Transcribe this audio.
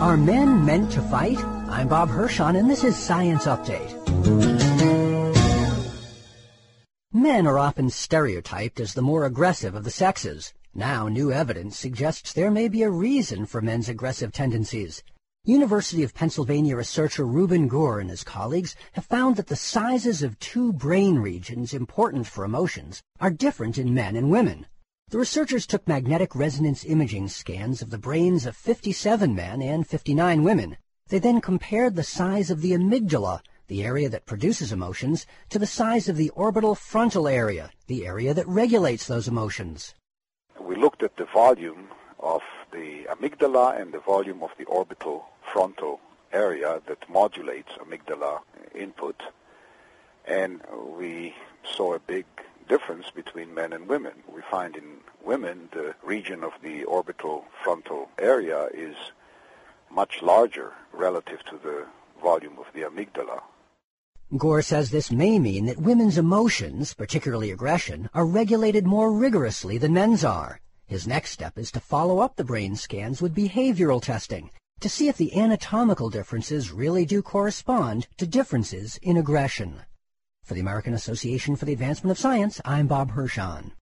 Are men meant to fight? I'm Bob Hirschon, and this is Science Update. Men are often stereotyped as the more aggressive of the sexes. Now, new evidence suggests there may be a reason for men's aggressive tendencies. University of Pennsylvania researcher Reuben Gur and his colleagues have found that the sizes of two brain regions important for emotions are different in men and women. The researchers took magnetic resonance imaging scans of the brains of 57 men and 59 women. They then compared the size of the amygdala, the area that produces emotions, to the size of the orbital frontal area, the area that regulates those emotions. We looked at the volume of the amygdala and the volume of the orbital frontal area that modulates amygdala input, and we saw a big difference between men and women. We find in women the region of the orbital frontal area is much larger relative to the volume of the amygdala. Gur says this may mean that women's emotions, particularly aggression, are regulated more rigorously than men's are. His next step is to follow up the brain scans with behavioral testing to see if the anatomical differences really do correspond to differences in aggression. For the American Association for the Advancement of Science, I'm Bob Hirschon.